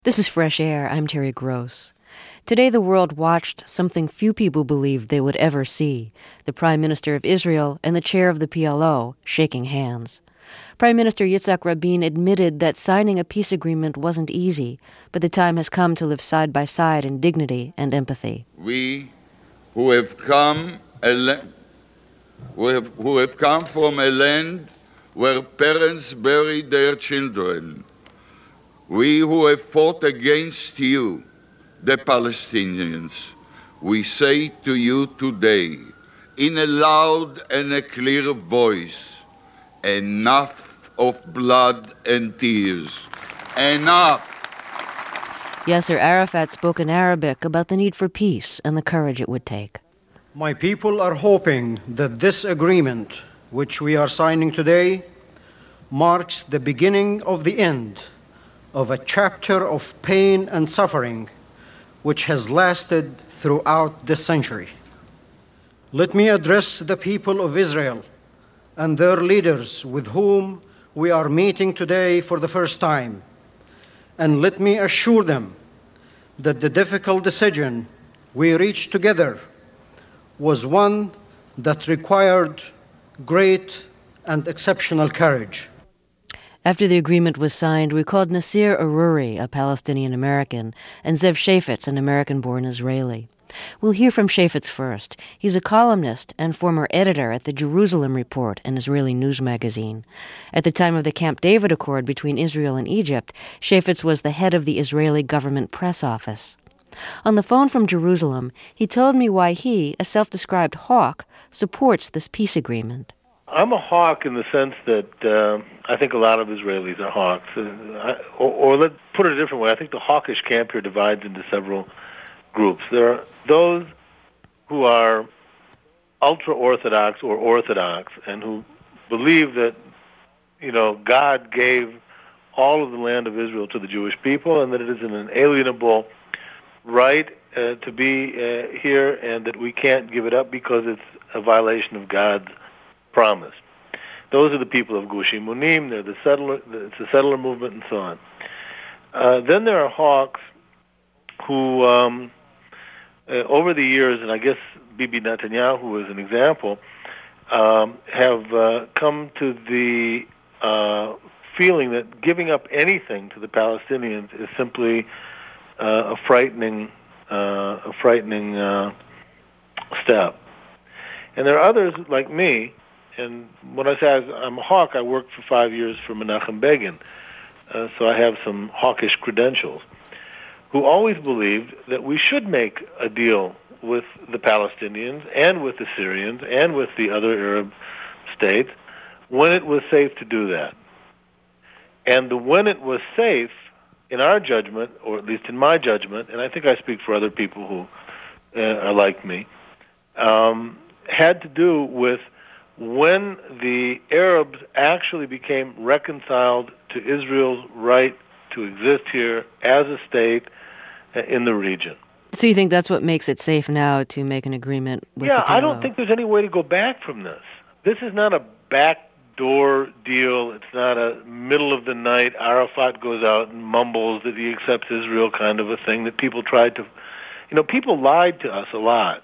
This is Fresh Air. I'm Terry Gross. Today the world watched something few people believed they would ever see: the Prime Minister of Israel and the chair of the PLO shaking hands. Prime Minister Yitzhak Rabin admitted that signing a peace agreement wasn't easy, but the time has come to live side by side in dignity and empathy. We who have come from a land where parents buried their children, we who have fought against you, the Palestinians, we say to you today, in a loud and a clear voice, enough of blood and tears. Enough! Yasser Arafat spoke in Arabic about the need for peace and the courage it would take. My people are hoping that this agreement, which we are signing today, marks the beginning of the end of a chapter of pain and suffering which has lasted throughout this century. Let me address the people of Israel and their leaders with whom we are meeting today for the first time, and let me assure them that the difficult decision we reached together was one that required great and exceptional courage. After the agreement was signed, we called Nasir Aruri, a Palestinian-American, and Zev Shafetz, an American-born Israeli. We'll hear from Shafetz first. He's a columnist and former editor at the Jerusalem Report, an Israeli news magazine. At the time of the Camp David Accord between Israel and Egypt, Shafetz was the head of the Israeli government press office. On the phone from Jerusalem, he told me why he, a self-described hawk, supports this peace agreement. I'm a hawk in the sense that I think a lot of Israelis are hawks. Or let's put it a different way. I think the hawkish camp here divides into several groups. There are those who are ultra-Orthodox or Orthodox and who believe that, God gave all of the land of Israel to the Jewish people and that it is an inalienable right to be here and that we can't give it up because it's a violation of God's promise. Those are the people of Gush Emunim. They're it's the settler movement and so on. Then there are hawks who, over the years, and I guess Bibi Netanyahu is an example, have come to the feeling that giving up anything to the Palestinians is simply a frightening step. And there are others like me. And when I say I'm a hawk, I worked for 5 years for Menachem Begin, so I have some hawkish credentials, who always believed that we should make a deal with the Palestinians and with the Syrians and with the other Arab states when it was safe to do that. And when it was safe, in our judgment, or at least in my judgment, and I think I speak for other people who are like me, had to do with when the Arabs actually became reconciled to Israel's right to exist here as a state in the region. So you think that's what makes it safe now to make an agreement with the PLO? Yeah, I don't think there's any way to go back from this. This is not a backdoor deal. It's not a middle-of-the-night Arafat goes out and mumbles that he accepts Israel kind of a thing that people tried to... people lied to us a lot.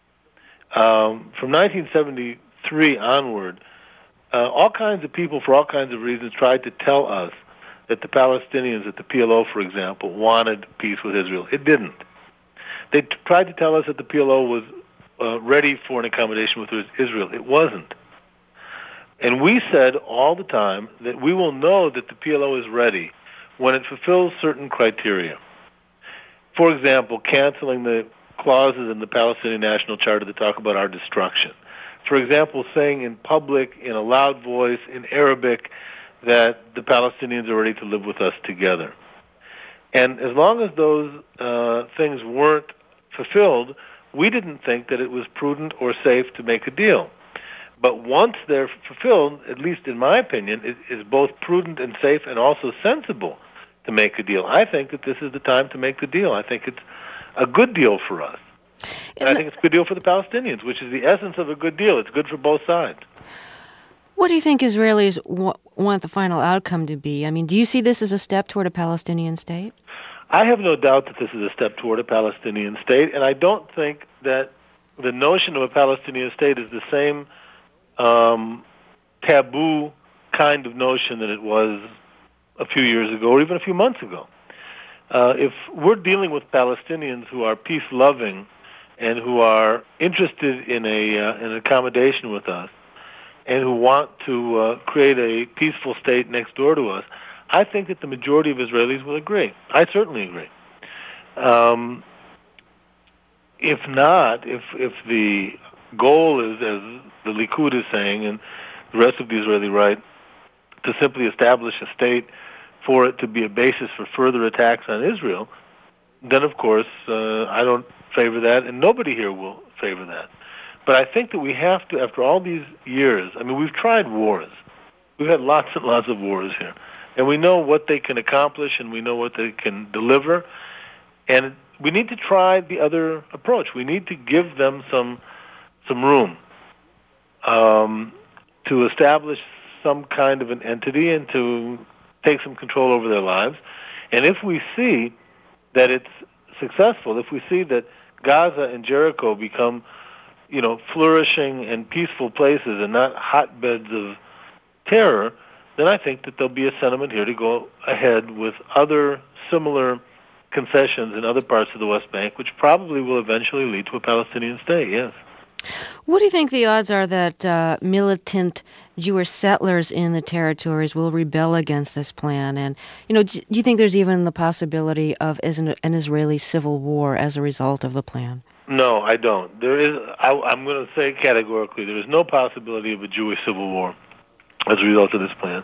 From 1973 onward, all kinds of people, for all kinds of reasons, tried to tell us that the Palestinians, that the PLO, for example, wanted peace with Israel. It didn't. They tried to tell us that the PLO was ready for an accommodation with Israel. It wasn't. And we said all the time that we will know that the PLO is ready when it fulfills certain criteria. For example, canceling the clauses in the Palestinian National Charter that talk about our destruction. For example, saying in public, in a loud voice, in Arabic, that the Palestinians are ready to live with us together. And as long as those things weren't fulfilled, we didn't think that it was prudent or safe to make a deal. But once they're fulfilled, at least in my opinion, it is both prudent and safe and also sensible to make a deal. I think that this is the time to make the deal. I think it's a good deal for us. And I think it's a good deal for the Palestinians, which is the essence of a good deal. It's good for both sides. What do you think Israelis want the final outcome to be? I mean, do you see this as a step toward a Palestinian state? I have no doubt that this is a step toward a Palestinian state, and I don't think that the notion of a Palestinian state is the same taboo kind of notion that it was a few years ago or even a few months ago. If we're dealing with Palestinians who are peace-loving and who are interested in an accommodation with us and who want to create a peaceful state next door to us, I think that the majority of Israelis will agree. I certainly agree. If not, if the goal is, as the Likud is saying, and the rest of the Israeli right, to simply establish a state for it to be a basis for further attacks on Israel, then of course I don't favor that, and nobody here will favor that. But I think that we have to, after all these years, I mean, we've tried wars. We've had lots and lots of wars here. And we know what they can accomplish, and we know what they can deliver. And we need to try the other approach. We need to give them some room to establish some kind of an entity and to take some control over their lives. And if we see that it's successful, if we see that Gaza and Jericho become, flourishing and peaceful places and not hotbeds of terror, then I think that there'll be a sentiment here to go ahead with other similar concessions in other parts of the West Bank, which probably will eventually lead to a Palestinian state, yes. What do you think the odds are that militant Jewish settlers in the territories will rebel against this plan? And, do you think there's even the possibility of an Israeli civil war as a result of the plan? No, I don't. There is. I'm going to say categorically, there is no possibility of a Jewish civil war as a result of this plan.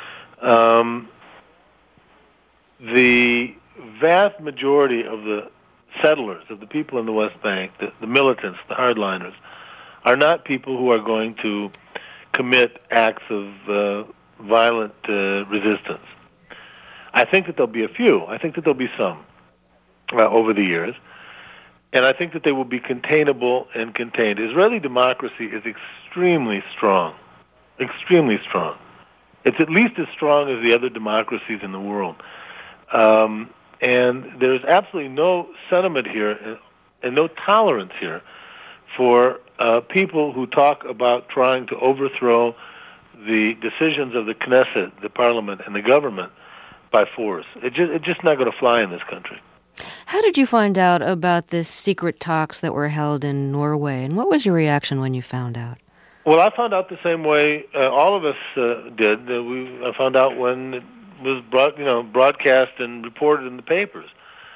The vast majority of the settlers, of the people in the West Bank, the militants, the hardliners, are not people who are going to commit acts of violent resistance. I think that there'll be a few. I think that there'll be some over the years. And I think that they will be containable and contained. Israeli democracy is extremely strong. Extremely strong. It's at least as strong as the other democracies in the world. And there's absolutely no sentiment here and no tolerance here for people who talk about trying to overthrow the decisions of the Knesset, the parliament, and the government by force. It's just not going to fly in this country. How did you find out about this secret talks that were held in Norway, and what was your reaction when you found out? Well, I found out the same way all of us did. I found out when it was broadcast and reported in the papers.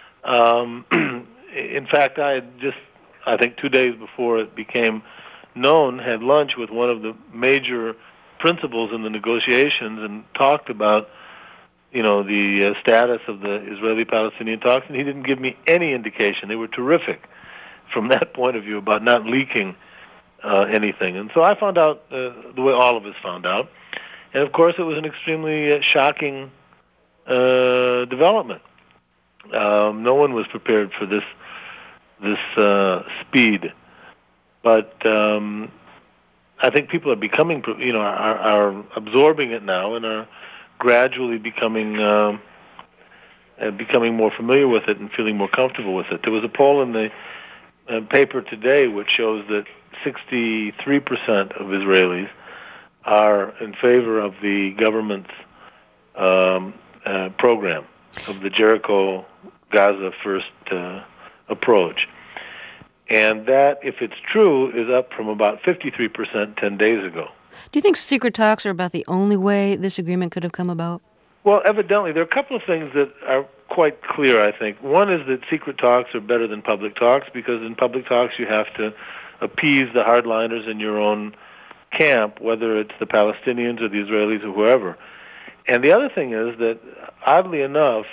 In fact, I think 2 days before it became known, had lunch with one of the major principals in the negotiations and talked about the status of the Israeli-Palestinian talks, and he didn't give me any indication. They were terrific from that point of view about not leaking anything. And so I found out the way all of us found out. And, of course, it was an extremely shocking development. No one was prepared for this speed. But I think people are becoming, are absorbing it now and are gradually becoming more familiar with it and feeling more comfortable with it. There was a poll in the paper today which shows that 63% of Israelis are in favor of the government's program of the Jericho-Gaza first approach. And that, if it's true, is up from about 53% 10 days ago. Do you think secret talks are about the only way this agreement could have come about? Well, evidently, there are a couple of things that are quite clear, I think. One is that secret talks are better than public talks, because in public talks you have to appease the hardliners in your own camp, whether it's the Palestinians or the Israelis or whoever. And the other thing is that, oddly enough,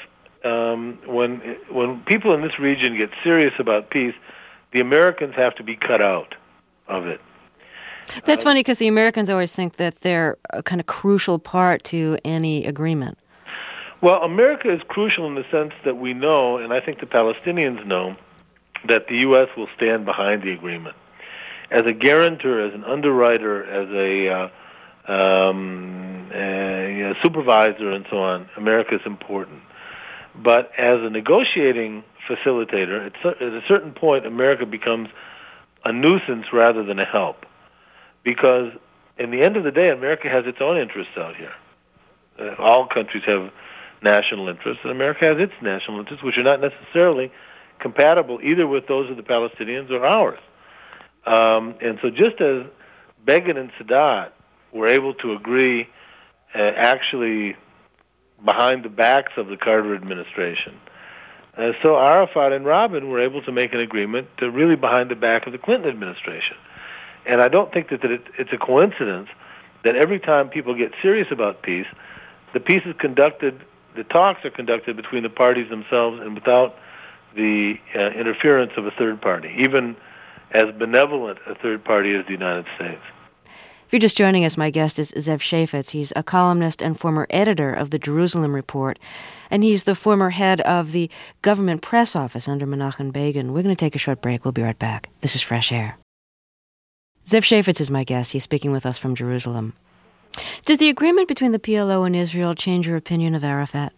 when people in this region get serious about peace, the Americans have to be cut out of it. That's funny, because the Americans always think that they're a kind of crucial part to any agreement. Well, America is crucial in the sense that we know, and I think the Palestinians know, that the U.S. will stand behind the agreement. As a guarantor, as an underwriter, as a supervisor and so on, America is important. But as a negotiating facilitator, at a certain point, America becomes a nuisance rather than a help. Because in the end of the day, America has its own interests out here. All countries have national interests, and America has its national interests, which are not necessarily compatible either with those of the Palestinians or ours. And so just as Begin and Sadat were able to agree actually behind the backs of the Carter administration, so Arafat and Rabin were able to make an agreement really behind the back of the Clinton administration. And I don't think that it's a coincidence that every time people get serious about peace, the peace is conducted, the talks are conducted between the parties themselves and without the interference of a third party, even as benevolent a third party as the United States. If you're just joining us, my guest is Zev Shafetz. He's a columnist and former editor of the Jerusalem Report, and he's the former head of the government press office under Menachem Begin. We're going to take a short break. We'll be right back. This is Fresh Air. Zev Shafetz is my guest. He's speaking with us from Jerusalem. Does the agreement between the PLO and Israel change your opinion of Arafat?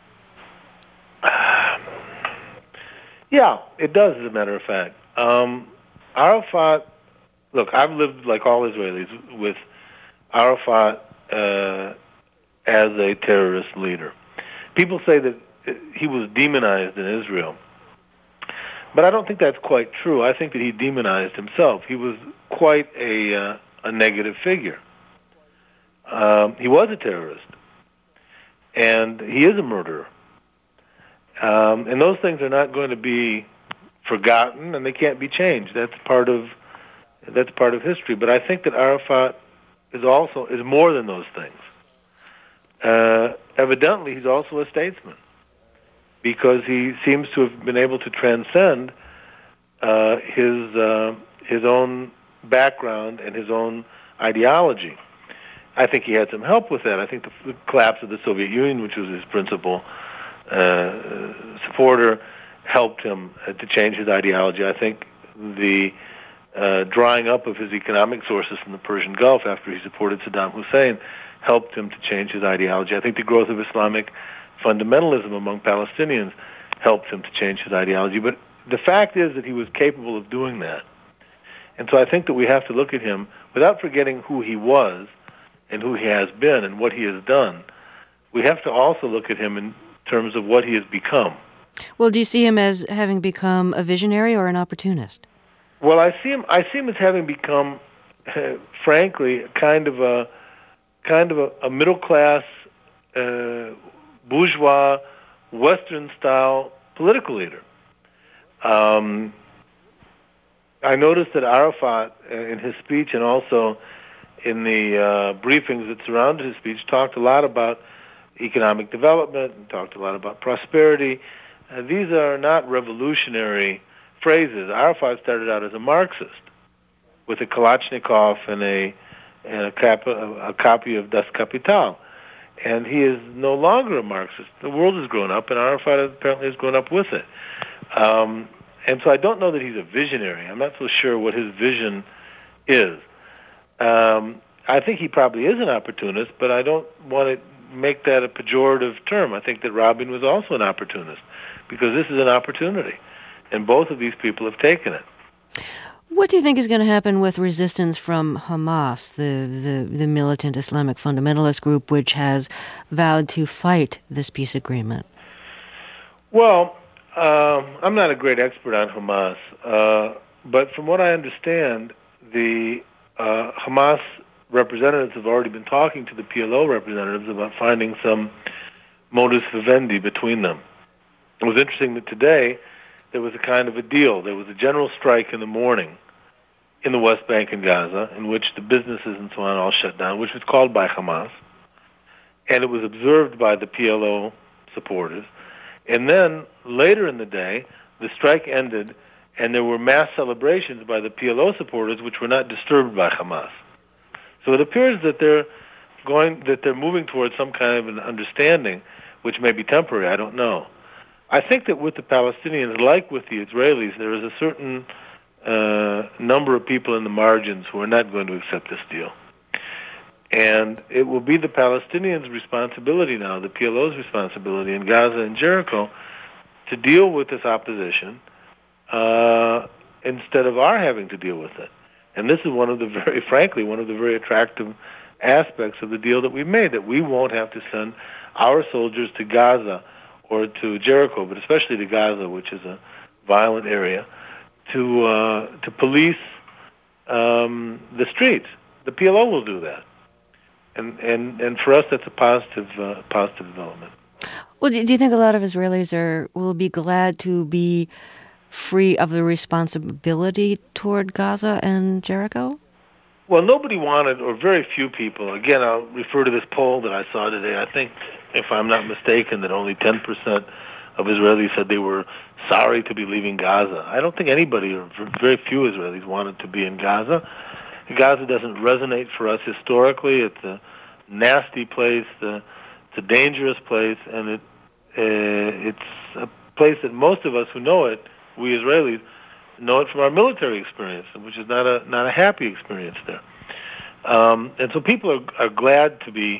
Yeah, it does, as a matter of fact. Arafat, look, I've lived, like all Israelis, with Arafat as a terrorist leader. People say that he was demonized in Israel. But I don't think that's quite true. I think that he demonized himself. He was quite a negative figure. He was a terrorist. And he is a murderer. And those things are not going to be forgotten, and they can't be changed. That's part of history. But I think that Arafat is more than those things. Evidently, he's also a statesman, because he seems to have been able to transcend his own background and his own ideology. I think he had some help with that. I think the collapse of the Soviet Union, which was his principal supporter, helped him to change his ideology. I think the drying up of his economic sources from the Persian Gulf after he supported Saddam Hussein helped him to change his ideology. I think the growth of Islamic fundamentalism among Palestinians helped him to change his ideology. But the fact is that he was capable of doing that. And so I think that we have to look at him without forgetting who he was and who he has been and what he has done. We have to also look at him in terms of what he has become. Well, do you see him as having become a visionary or an opportunist? Well, I see him as having become, frankly, kind of a middle class, bourgeois, Western-style political leader. I noticed that Arafat, in his speech and also in the briefings that surrounded his speech, talked a lot about economic development and talked a lot about prosperity. These are not revolutionary phrases. Arafat started out as a Marxist with a Kalashnikov and a copy of Das Kapital. And he is no longer a Marxist. The world has grown up, and Arafat apparently has grown up with it. And so I don't know that he's a visionary. I'm not so sure what his vision is. I think he probably is an opportunist, but I don't want to make that a pejorative term. I think that Rabin was also an opportunist, because this is an opportunity, and both of these people have taken it. What do you think is going to happen with resistance from Hamas, the militant Islamic fundamentalist group which has vowed to fight this peace agreement? Well, I'm not a great expert on Hamas, but from what I understand, the Hamas representatives have already been talking to the PLO representatives about finding some modus vivendi between them. It was interesting that today there was a kind of a deal. There was a general strike in the morning in the West Bank and Gaza, in which the businesses and so on all shut down, which was called by Hamas, and it was observed by the PLO supporters. And then later in the day, the strike ended, and there were mass celebrations by the PLO supporters, which were not disturbed by Hamas. So it appears that they're moving towards some kind of an understanding, which may be temporary. I don't know. I think that with the Palestinians, like with the Israelis, there is a certain number of people in the margins who are not going to accept this deal. And it will be the Palestinians' responsibility now, the PLO's responsibility in Gaza and Jericho, to deal with this opposition instead of our having to deal with it. And this is one of the very attractive aspects of the deal that we've made, that we won't have to send our soldiers to Gaza or to Jericho, but especially to Gaza, which is a violent area, to police the streets. The PLO will do that. And for us, that's a positive development. Well, do you think a lot of Israelis will be glad to be free of the responsibility toward Gaza and Jericho? Well, nobody wanted, or very few people. Again, I'll refer to this poll that I saw today. I think, if I'm not mistaken, that only 10% of Israelis said they were sorry to be leaving Gaza. I don't think anybody, or very few Israelis, wanted to be in Gaza. Gaza doesn't resonate for us historically. It's a nasty place. It's a dangerous place, and it's a place that most of us who know it, we Israelis, know it from our military experience, which is not a happy experience there. And so people are glad to be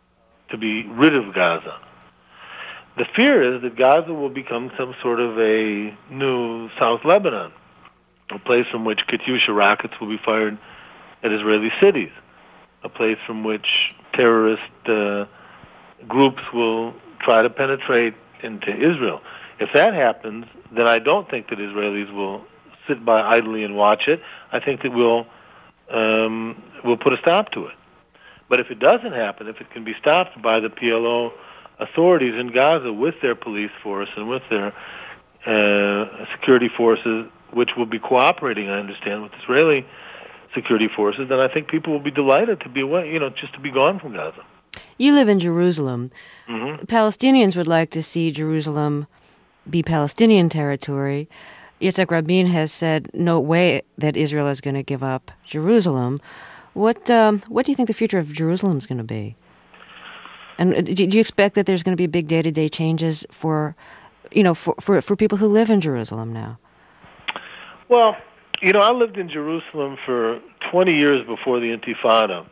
rid of Gaza. The fear is that Gaza will become some sort of a new South Lebanon, a place from which Katyusha rockets will be fired at Israeli cities, a place from which terrorist groups will try to penetrate into Israel. If that happens, then I don't think that Israelis will sit by idly and watch it. I think that we'll put a stop to it. But if it doesn't happen, if it can be stopped by the PLO authorities in Gaza with their police force and with their security forces, which will be cooperating, I understand, with Israeli security forces, then I think people will be delighted to be away, just to be gone from Gaza. You live in Jerusalem. Mm-hmm. Palestinians would like to see Jerusalem be Palestinian territory. Yitzhak Rabin has said no way that Israel is going to give up Jerusalem. What do you think the future of Jerusalem is going to be? And do you expect that there's going to be big day-to-day changes for people who live in Jerusalem now? Well, I lived in Jerusalem for 20 years before the Intifada,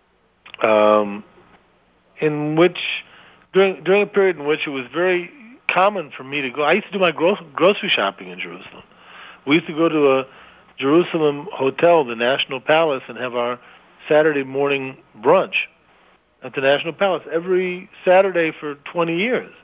in which during a period in which it was very common for me to go. I used to do my grocery shopping in Jerusalem. We used to go to a Jerusalem hotel, the National Palace, and have our Saturday morning brunch at the National Palace every Saturday for 20 years.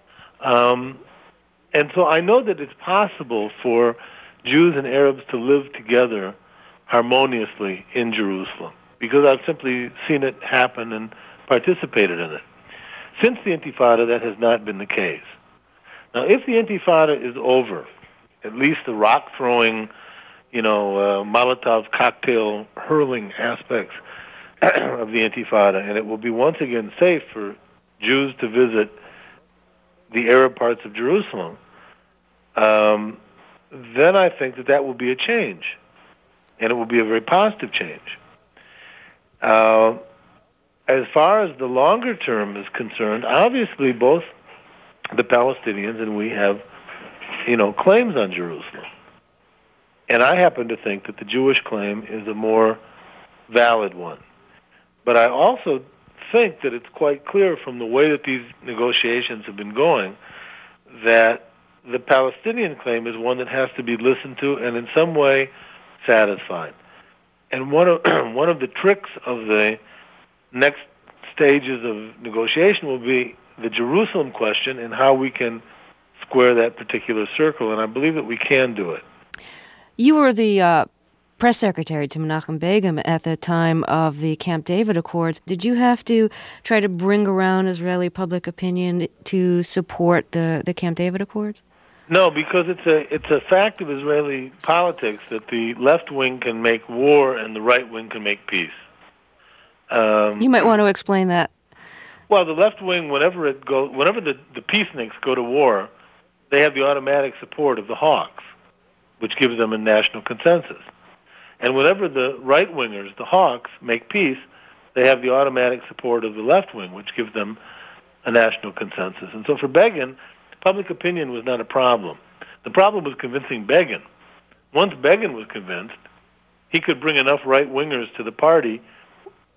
And so I know that it's possible for Jews and Arabs to live together harmoniously in Jerusalem, because I've simply seen it happen and participated in it. Since the Intifada, that has not been the case. Now, if the Intifada is over, at least the rock-throwing, Molotov cocktail hurling aspects of the Intifada, and it will be once again safe for Jews to visit the Arab parts of Jerusalem, then I think that will be a change, and it will be a very positive change. As far as the longer term is concerned, obviously both the Palestinians and we have, claims on Jerusalem. And I happen to think that the Jewish claim is a more valid one. But I also think that it's quite clear from the way that these negotiations have been going that the Palestinian claim is one that has to be listened to and in some way satisfied. And one of the tricks of the next stages of negotiation will be the Jerusalem question and how we can square that particular circle, and I believe that we can do it. You were the press secretary to Menachem Begin at the time of the Camp David Accords. Did you have to try to bring around Israeli public opinion to support the Camp David Accords? No, because it's a fact of Israeli politics that the left wing can make war and the right wing can make peace. You might want to explain that. Well, the left wing, whenever the peaceniks go to war, they have the automatic support of the hawks, which gives them a national consensus. And whenever the right-wingers, the hawks, make peace, they have the automatic support of the left wing, which gives them a national consensus. And so for Begin, public opinion was not a problem. The problem was convincing Begin. Once Begin was convinced, he could bring enough right-wingers to the party,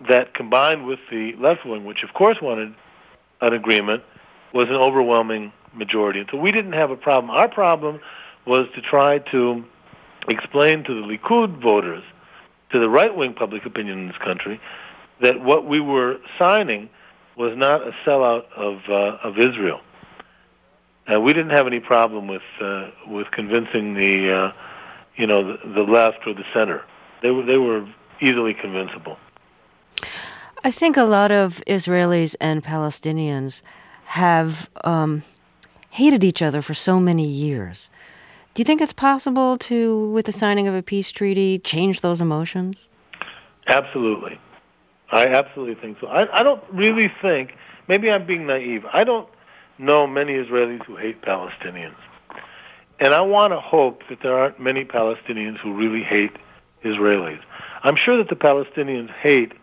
that combined with the left wing, which of course wanted an agreement, was an overwhelming majority. And so we didn't have a problem. Our problem was to try to explain to the Likud voters, to the right-wing public opinion in this country, that what we were signing was not a sellout of Israel. We didn't have any problem with convincing the left or the center. They were easily convincible. I think a lot of Israelis and Palestinians have hated each other for so many years. Do you think it's possible to, with the signing of a peace treaty, change those emotions? Absolutely. I absolutely think so. I don't really think, maybe I'm being naive, I don't know many Israelis who hate Palestinians. And I want to hope that there aren't many Palestinians who really hate Israelis. I'm sure that the Palestinians hate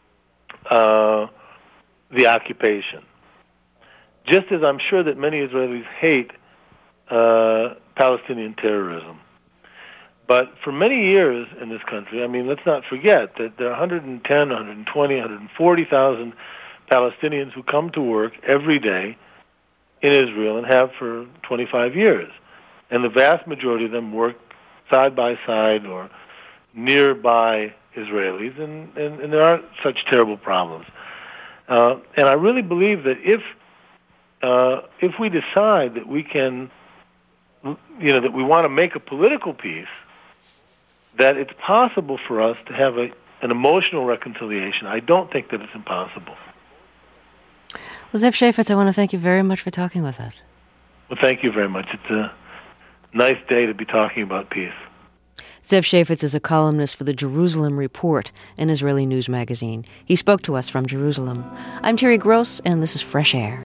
the occupation, just as I'm sure that many Israelis hate Palestinian terrorism. But for many years in this country, I mean, let's not forget that there are 110, 120, 140,000 Palestinians who come to work every day in Israel and have for 25 years. And the vast majority of them work side by side or nearby Israelis, and there aren't such terrible problems. And I really believe that if we decide that we can, that we want to make a political peace, that it's possible for us to have an emotional reconciliation. I don't think that it's impossible. Well, Zev Shafetz, I want to thank you very much for talking with us. Well, thank you very much. It's a nice day to be talking about peace. Zev Shafetz is a columnist for the Jerusalem Report, an Israeli news magazine. He spoke to us from Jerusalem. I'm Terry Gross, and this is Fresh Air.